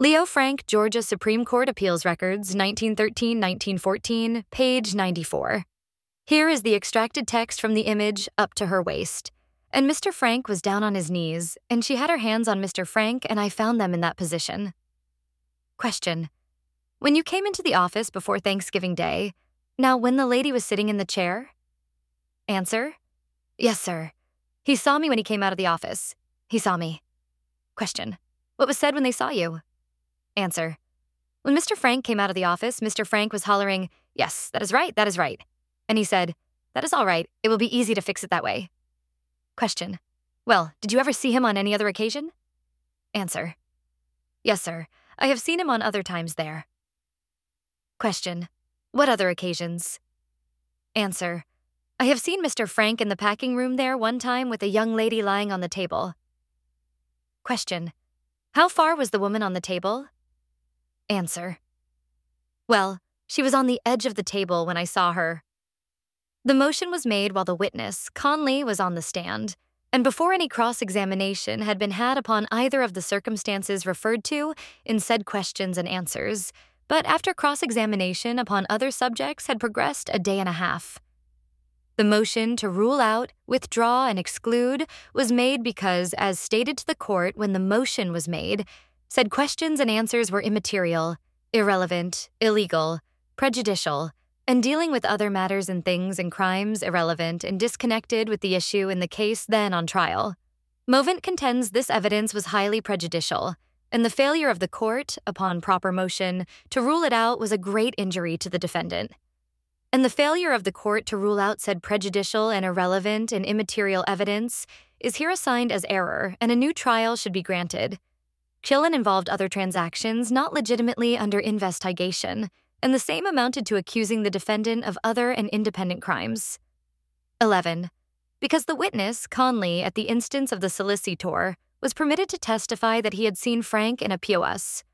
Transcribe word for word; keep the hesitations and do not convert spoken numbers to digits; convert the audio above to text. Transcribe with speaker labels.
Speaker 1: Leo Frank, Georgia Supreme Court Appeals Records, nineteen thirteen to nineteen fourteen, page ninety-four. Here is the extracted text from the image up to her waist. And Mister Frank was down on his knees, and she had her hands on Mister Frank, and I found them in that position. Question. When you came into the office before Thanksgiving Day, now when the lady was sitting in the chair? Answer. Yes, sir. He saw me when he came out of the office. He saw me. Question. What was said when they saw you? Answer. When Mister Frank came out of the office, Mister Frank was hollering, "Yes, that is right, that is right." And he said, "That is all right. It will be easy to fix it that way." Question. Well, did you ever see him on any other occasion? Answer. Yes, sir. I have seen him on other times there. Question. What other occasions? Answer. I have seen Mister Frank in the packing room there one time with a young lady lying on the table. Question. How far was the woman on the table? Answer. Well, she was on the edge of the table when I saw her. The motion was made while the witness, Conley, was on the stand, and before any cross-examination had been had upon either of the circumstances referred to in said questions and answers, but after cross-examination upon other subjects had progressed a day and a half. The motion to rule out, withdraw, and exclude was made because, as stated to the court when the motion was made, said questions and answers were immaterial, irrelevant, illegal, prejudicial, and dealing with other matters and things and crimes irrelevant and disconnected with the issue in the case then on trial. Movent contends this evidence was highly prejudicial, and the failure of the court, upon proper motion, to rule it out was a great injury to the defendant. And the failure of the court to rule out said prejudicial and irrelevant and immaterial evidence is here assigned as error, and a new trial should be granted. Chillen involved other transactions not legitimately under investigation, and the same amounted to accusing the defendant of other and independent crimes. eleven. Because the witness, Conley, at the instance of the solicitor, was permitted to testify that he had seen Frank in a P O S.